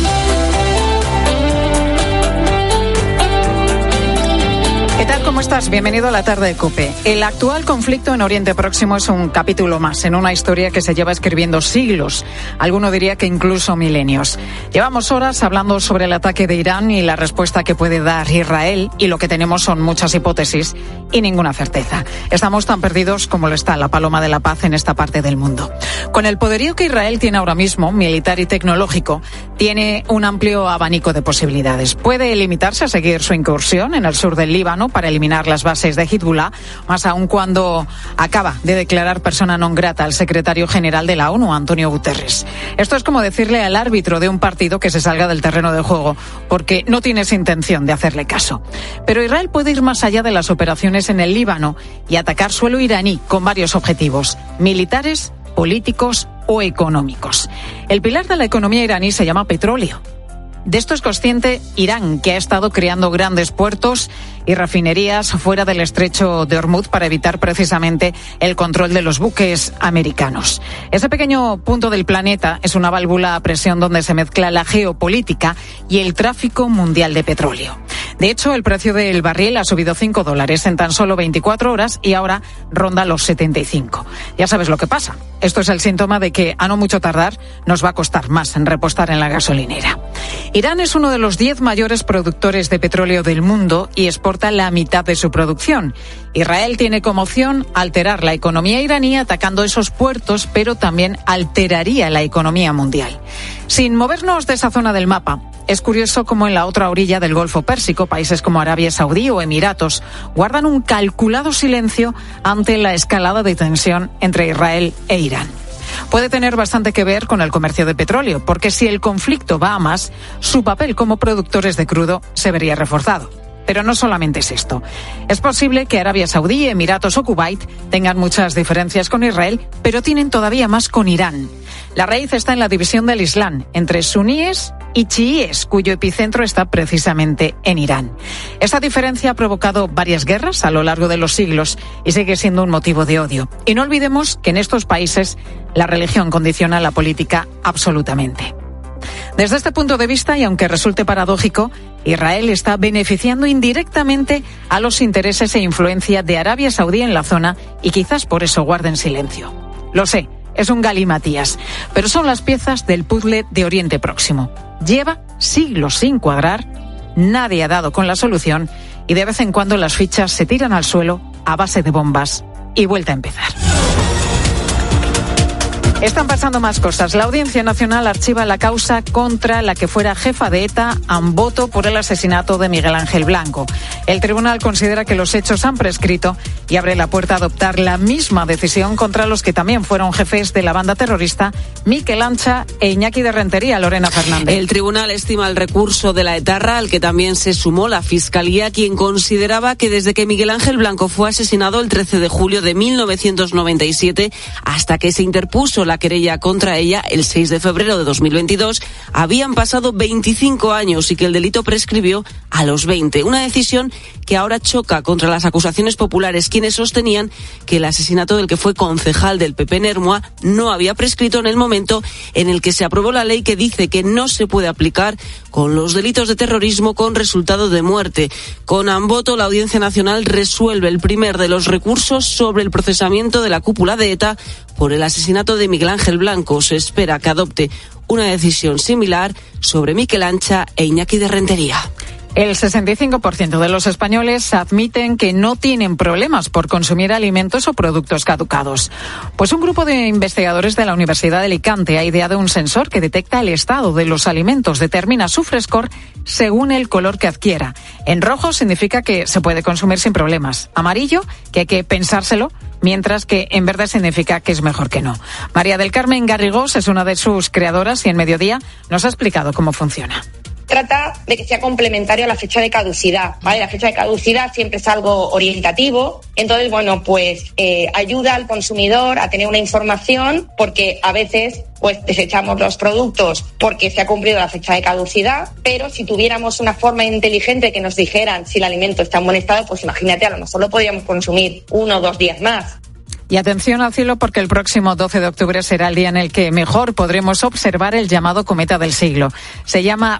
¿Qué tal? ¿Cómo estás? Bienvenido a la tarde de COPE. El actual conflicto en Oriente Próximo es un capítulo más en una historia que se lleva escribiendo siglos, alguno diría que incluso milenios. Llevamos horas hablando sobre el ataque de Irán y la respuesta que puede dar Israel, y lo que tenemos son muchas hipótesis y ninguna certeza. Estamos tan perdidos como lo está la paloma de la paz en esta parte del mundo. Con el poderío que Israel tiene ahora mismo, militar y tecnológico, tiene un amplio abanico de posibilidades. Puede limitarse a seguir su incursión en el sur del Líbano para eliminar las bases de Hezbollah, más aún cuando acaba de declarar persona non grata al secretario general de la ONU, Antonio Guterres. Esto es como decirle al árbitro de un partido que se salga del terreno de juego, porque no tienes intención de hacerle caso. Pero Israel puede ir más allá de las operaciones en el Líbano y atacar suelo iraní con varios objetivos: militares, políticos o económicos. El pilar de la economía iraní se llama petróleo. De esto es consciente Irán, que ha estado creando grandes puertos y refinerías fuera del estrecho de Hormuz para evitar precisamente el control de los buques americanos. Ese pequeño punto del planeta es una válvula a presión donde se mezcla la geopolítica y el tráfico mundial de petróleo. De hecho, el precio del barril ha subido $5 en tan solo 24 horas y ahora ronda los 75. Ya sabes lo que pasa. Esto es el síntoma de que a no mucho tardar nos va a costar más en repostar en la gasolinera. Irán es uno de los 10 mayores productores de petróleo del mundo y exporta la mitad de su producción. Israel tiene como opción alterar la economía iraní atacando esos puertos, pero también alteraría la economía mundial. Sin movernos de esa zona del mapa, es curioso cómo en la otra orilla del Golfo Pérsico, países como Arabia Saudí o Emiratos guardan un calculado silencio ante la escalada de tensión entre Israel e Irán. Puede tener bastante que ver con el comercio de petróleo, porque si el conflicto va a más, su papel como productores de crudo se vería reforzado. Pero no solamente es esto. Es posible que Arabia Saudí, Emiratos o Kuwait tengan muchas diferencias con Israel, pero tienen todavía más con Irán. La raíz está en la división del Islam entre suníes y chiíes, cuyo epicentro está precisamente en Irán. Esta diferencia ha provocado varias guerras a lo largo de los siglos y sigue siendo un motivo de odio. Y no olvidemos que en estos países la religión condiciona la política absolutamente. Desde este punto de vista, y aunque resulte paradójico, Israel está beneficiando indirectamente a los intereses e influencia de Arabia Saudí en la zona y quizás por eso guarden silencio. Lo sé, es un galimatías, pero son las piezas del puzzle de Oriente Próximo. Lleva siglos sin cuadrar, nadie ha dado con la solución y de vez en cuando las fichas se tiran al suelo a base de bombas y vuelta a empezar. Están pasando más cosas. La Audiencia Nacional archiva la causa contra la que fuera jefa de ETA, Amboto, por el asesinato de Miguel Ángel Blanco. El tribunal considera que los hechos han prescrito y abre la puerta a adoptar la misma decisión contra los que también fueron jefes de la banda terrorista, Mikel Ancha e Iñaki de Rentería. Lorena Fernández. El tribunal estima el recurso de la etarra, al que también se sumó la Fiscalía, quien consideraba que desde que Miguel Ángel Blanco fue asesinado el 13 de julio de 1997 hasta que se interpuso la querella contra ella el 6 de febrero de 2022, habían pasado 25 años y que el delito prescribió a los 20. Una decisión que ahora choca contra las acusaciones populares, quienes sostenían que el asesinato del que fue concejal del PP en Ermua no había prescrito en el momento en el que se aprobó la ley que dice que no se puede aplicar con los delitos de terrorismo con resultado de muerte. Con Amboto, la Audiencia Nacional resuelve el primer de los recursos sobre el procesamiento de la cúpula de ETA por el asesinato de Miguel Ángel Blanco. Se espera que adopte una decisión similar sobre Mikel Ancha e Iñaki de Rentería. El 65% de los españoles admiten que no tienen problemas por consumir alimentos o productos caducados. Pues un grupo de investigadores de la Universidad de Alicante ha ideado un sensor que detecta el estado de los alimentos, determina su frescor según el color que adquiera. En rojo significa que se puede consumir sin problemas. Amarillo, que hay que pensárselo, mientras que en verde significa que es mejor que no. María del Carmen Garrigós es una de sus creadoras y en Mediodía nos ha explicado cómo funciona. Trata de que sea complementario a la fecha de caducidad, ¿vale? La fecha de caducidad siempre es algo orientativo, entonces, bueno, pues ayuda al consumidor a tener una información, porque a veces pues desechamos los productos porque se ha cumplido la fecha de caducidad, pero si tuviéramos una forma inteligente que nos dijeran si el alimento está en buen estado, pues imagínate, a lo mejor lo podríamos consumir 1 o 2 días más. Y atención al cielo, porque el próximo 12 de octubre será el día en el que mejor podremos observar el llamado cometa del siglo. Se llama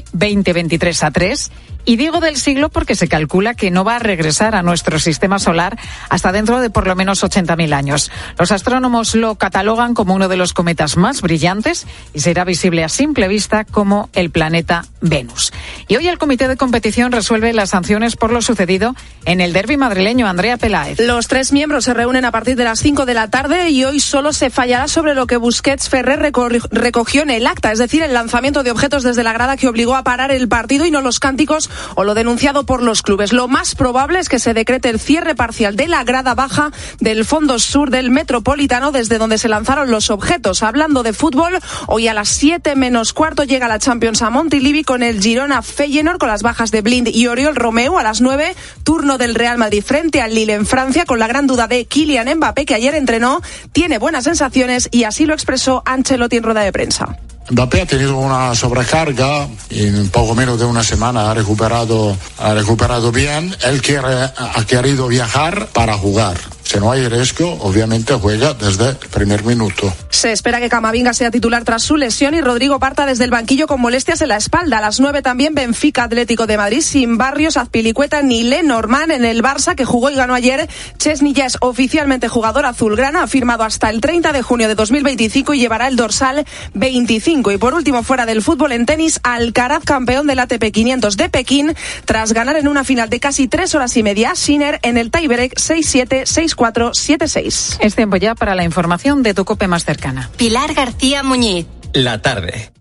C2023A3. Y digo del siglo porque se calcula que no va a regresar a nuestro sistema solar hasta dentro de por lo menos 80.000 años. Los astrónomos lo catalogan como uno de los cometas más brillantes y será visible a simple vista como el planeta Venus. Y hoy el comité de competición resuelve las sanciones por lo sucedido en el derbi madrileño. Andrea Peláez. Los 3 miembros se reúnen a partir de las 5 de la tarde y hoy solo se fallará sobre lo que Busquets Ferrer recogió en el acta, es decir, el lanzamiento de objetos desde la grada que obligó a parar el partido, y no los cánticos o lo denunciado por los clubes. Lo más probable es que se decrete el cierre parcial de la grada baja del fondo sur del Metropolitano, desde donde se lanzaron los objetos. Hablando de fútbol, hoy a las 7 menos cuarto llega la Champions a Montilivi con el Girona Feyenoord, con las bajas de Blind y Oriol Romeu. A las 9, turno del Real Madrid frente al Lille en Francia, con la gran duda de Kylian Mbappé, que ayer entrenó, tiene buenas sensaciones, y así lo expresó Ancelotti en rueda de prensa. Mbappé ha tenido una sobrecarga y en poco menos de una semana ha recuperado bien. Él ha querido viajar para jugar. Si no hay riesgo, obviamente juega desde el primer minuto. Se espera que Camavinga sea titular tras su lesión y Rodrigo parta desde el banquillo con molestias en la espalda. A las 9 también Benfica Atlético de Madrid, sin Barrios, Azpilicueta ni Lenormand. En el Barça, que jugó y ganó ayer, Chesney ya es oficialmente jugador azulgrana. Ha firmado hasta el 30 de junio de 2025 y llevará el dorsal 25. Y por último, fuera del fútbol, en tenis, Alcaraz, campeón del ATP 500 de Pekín, tras ganar en una final de casi 3 horas y media a Sinner en el tiebreak 6-7, 6-4, 7-6. Es tiempo ya para la información de tu COPE más cercana. Pilar García Muñiz. La tarde.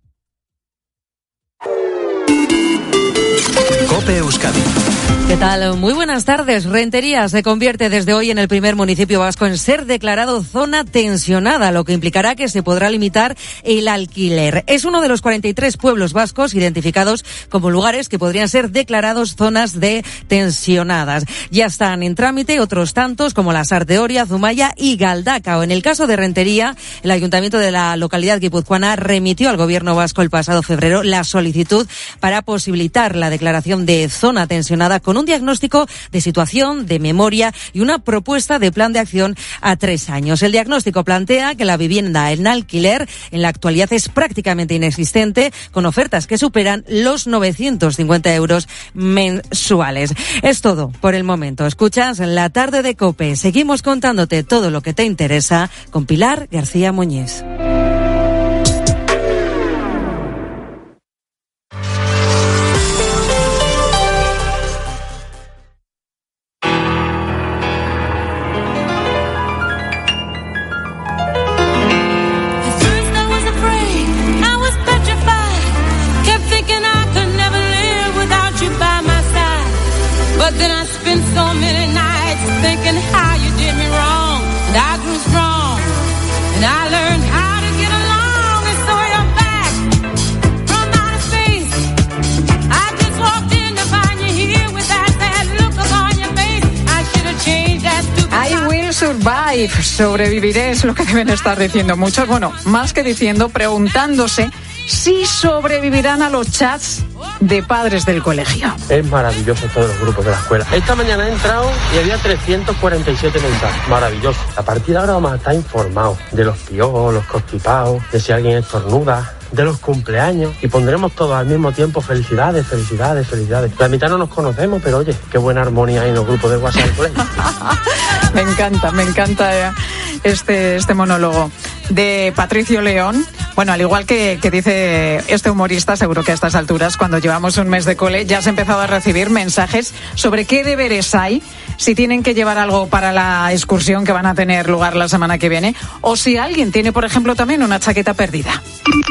COPE Euskadi. ¿Qué tal? Muy buenas tardes. Rentería se convierte desde hoy en el primer municipio vasco en ser declarado zona tensionada, lo que implicará que se podrá limitar el alquiler. Es uno de los 43 pueblos vascos identificados como lugares que podrían ser declarados zonas de tensionadas. Ya están en trámite otros tantos como la Sar de Oria, Zumaya y Galdacao. En el caso de Rentería, el ayuntamiento de la localidad guipuzcoana remitió al gobierno vasco el pasado febrero la solicitud para posibilitar la declaración de zona tensionada con un diagnóstico de situación, de memoria y una propuesta de plan de acción a 3 años. El diagnóstico plantea que la vivienda en alquiler en la actualidad es prácticamente inexistente, con ofertas que superan los 950 euros mensuales. Es todo por el momento. Escuchas La Tarde de COPE. Seguimos contándote todo lo que te interesa con Pilar García Muñiz. Sobreviviré es lo que deben estar diciendo muchos. Bueno, más que diciendo, preguntándose si sobrevivirán a los chats de padres del colegio. Es maravilloso todos los grupos de la escuela. Esta mañana he entrado y había 347 mensajes. Maravilloso. A partir de ahora vamos a estar informados de los piojos, los constipados, de si alguien estornuda, de los cumpleaños, y pondremos todos al mismo tiempo felicidades, felicidades, felicidades. La mitad no nos conocemos, pero oye, qué buena armonía hay en los grupos de WhatsApp del colegio. Me encanta este monólogo de Patricio León. Bueno, Bueno, al igual que dice este humorista, seguro que a estas alturas, cuando llevamos un mes de cole, ya has empezado a recibir mensajes sobre qué deberes hay, si tienen que llevar algo para la excursión que van a tener lugar la semana que viene, o si alguien tiene, por ejemplo, también una chaqueta perdida.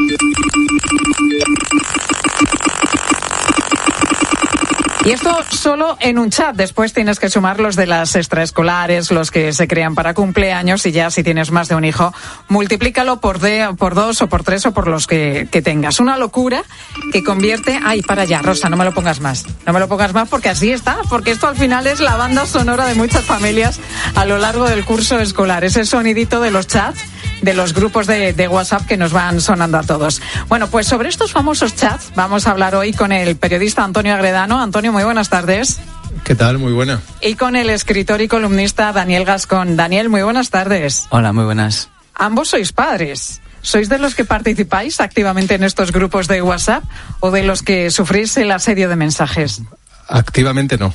Y esto solo en un chat. Después tienes que sumar los de las extraescolares, los que se crean para cumpleaños, y ya si tienes más de un hijo, multiplícalo por 2 o por 3 o por los que tengas. Una locura que convierte... Ay, para allá, Rosa, no me lo pongas más. No me lo pongas más porque así está. Porque esto al final es la banda sonora de muchas familias a lo largo del curso escolar. Ese sonidito de los chats, de los grupos de WhatsApp que nos van sonando a todos. Bueno, pues sobre estos famosos chats vamos a hablar hoy con el periodista Antonio Agredano. Antonio, muy buenas tardes. ¿Qué tal? Muy buena. Y con el escritor y columnista Daniel Gascón. Daniel, muy buenas tardes. Hola, muy buenas. Ambos sois padres. ¿Sois de los que participáis activamente en estos grupos de WhatsApp o de los que sufrís el asedio de mensajes? Activamente no.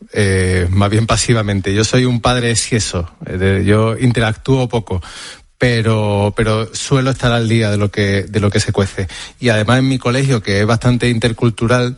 Más bien pasivamente. Yo soy un padre esquieso. Yo interactúo poco. Pero suelo estar al día de lo que se cuece. Y además en mi colegio, que es bastante intercultural,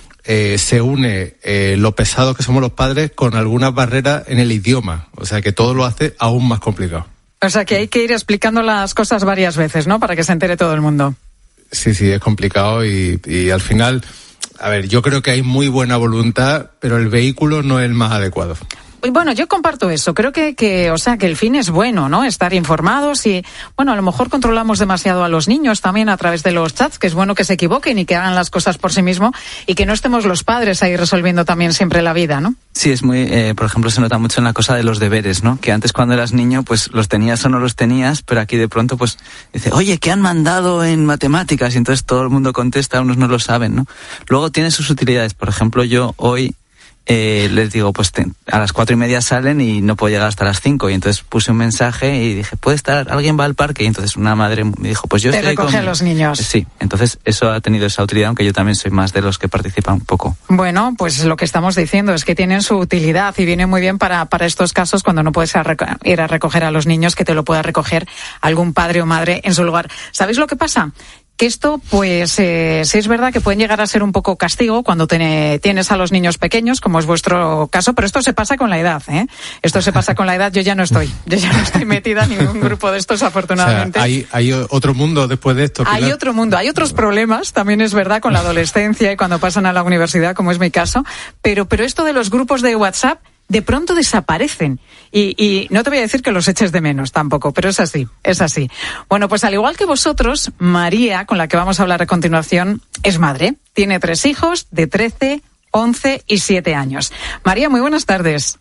se une lo pesados que somos los padres con algunas barreras en el idioma. O sea que todo lo hace aún más complicado. O sea que hay que ir explicando las cosas varias veces, ¿no? Para que se entere todo el mundo. Sí, es complicado y al final, a ver, yo creo que hay muy buena voluntad, pero el vehículo no es el más adecuado. Bueno, yo comparto eso. Creo que el fin es bueno, ¿no? Estar informados y, bueno, a lo mejor controlamos demasiado a los niños también a través de los chats, que es bueno que se equivoquen y que hagan las cosas por sí mismos y que no estemos los padres ahí resolviendo también siempre la vida, ¿no? Sí, es muy, por ejemplo, se nota mucho en la cosa de los deberes, ¿no? Que antes cuando eras niño, pues los tenías o no los tenías, pero aquí de pronto, pues, dice, oye, ¿qué han mandado en matemáticas? Y entonces todo el mundo contesta, unos no lo saben, ¿no? Luego tiene sus utilidades. Por ejemplo, yo hoy les digo, pues a las 4:30 salen y no puedo llegar hasta las 5, y entonces puse un mensaje y dije, alguien va al parque, y entonces una madre me dijo, pues yo te estoy recoge a los niños. Sí, entonces eso ha tenido esa utilidad, aunque yo también soy más de los que participan un poco. Bueno, pues lo que estamos diciendo es que tienen su utilidad y viene muy bien para estos casos cuando no puedes ir a recoger a los niños, que te lo pueda recoger algún padre o madre en su lugar. ¿Sabéis lo que pasa? Que esto, pues, sí es verdad que pueden llegar a ser un poco castigo cuando tienes a los niños pequeños, como es vuestro caso, pero esto se pasa con la edad, ¿eh? Esto se pasa con la edad. Yo ya no estoy metida en ningún grupo de estos, afortunadamente. O sea, hay otro mundo después de esto, Pilar. Hay otro mundo, hay otros problemas, también es verdad, con la adolescencia y cuando pasan a la universidad, como es mi caso, pero esto de los grupos de WhatsApp de pronto desaparecen. Y no te voy a decir que los eches de menos tampoco, pero es así. Bueno, pues al igual que vosotros, María, con la que vamos a hablar a continuación, es madre. Tiene 3 hijos de 13, 11 y 7 años. María, muy buenas tardes.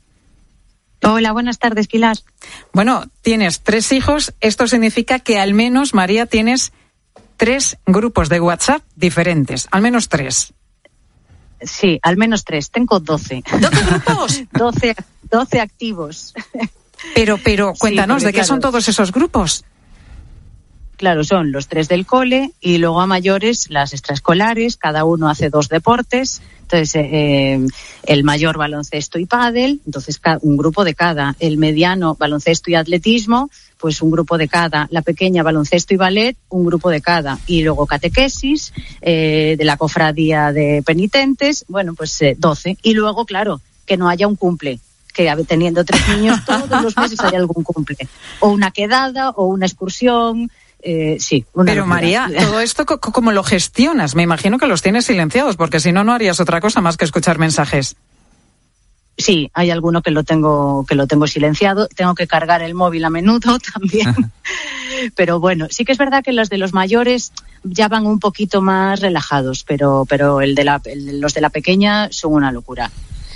Hola, buenas tardes, Pilar. Bueno, tienes 3 hijos. Esto significa que al menos, María, tienes 3 grupos de WhatsApp diferentes. Al menos 3. Sí, al menos 3. Tengo 12. ¿12 grupos? 12 activos. Pero cuéntanos, sí, ¿de qué son todos esos grupos? Claro, son los 3 del cole y luego a mayores las extraescolares. Cada uno hace 2 deportes. Entonces, el mayor baloncesto y pádel, entonces un grupo de cada. El mediano baloncesto y atletismo, pues un grupo de cada. La pequeña baloncesto y ballet, un grupo de cada. Y luego catequesis, de la cofradía de penitentes, bueno, pues 12. Y luego, claro, que no haya un cumple, que teniendo 3 niños todos los meses hay algún cumple. O una quedada, o una excursión. Sí. Pero locura. María, todo esto, ¿cómo lo gestionas? Me imagino que los tienes silenciados, porque si no, no harías otra cosa más que escuchar mensajes. Sí, hay alguno que lo tengo silenciado. Tengo que cargar el móvil a menudo también. Pero bueno, sí que es verdad que los de los mayores ya van un poquito más relajados, pero los de la pequeña son una locura.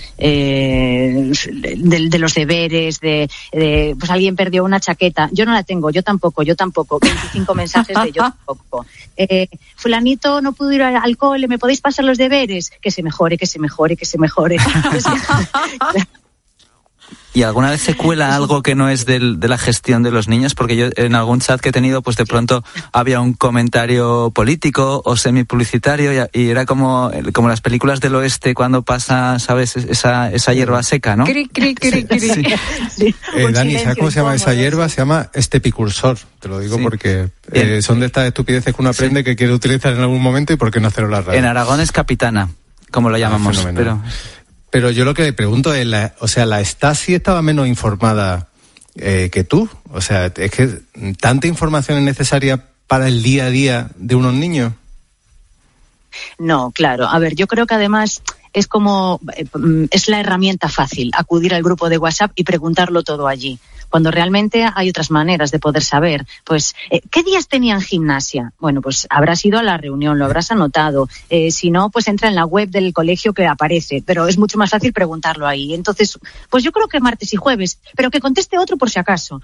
De los deberes, pues alguien perdió una chaqueta, yo no la tengo, yo tampoco, 25 mensajes de yo tampoco. Fulanito no pudo ir al cole, ¿me podéis pasar los deberes? Que se mejore. ¿Y alguna vez se cuela algo que no es de la gestión de los niños? Porque yo en algún chat que he tenido, pues de pronto había un comentario político o semi-publicitario y era como las películas del oeste cuando pasa, ¿sabes? Esa hierba seca, ¿no? Cri, cri, cri, cri. Sí. Dani, ¿sabes cómo se llama esa hierba? Se llama estepicursor. Te lo digo porque son de estas estupideces que uno aprende que quiere utilizar en algún momento y por qué no hacerlo la radio. En Aragón es capitana, como lo llamamos. Pero yo lo que le pregunto es, la Stasi estaba menos informada que tú. O sea, es que tanta información es necesaria para el día a día de unos niños. No, claro. A ver, yo creo que además es la herramienta fácil, acudir al grupo de WhatsApp y preguntarlo todo allí. Cuando realmente hay otras maneras de poder saber, pues, ¿qué días tenían gimnasia? Bueno, pues habrás ido a la reunión, lo habrás anotado. Si no, pues entra en la web del colegio que aparece, pero es mucho más fácil preguntarlo ahí. Entonces, pues yo creo que martes y jueves, pero que conteste otro por si acaso.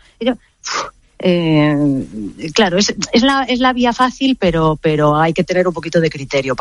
Claro, es la vía fácil, pero hay que tener un poquito de criterio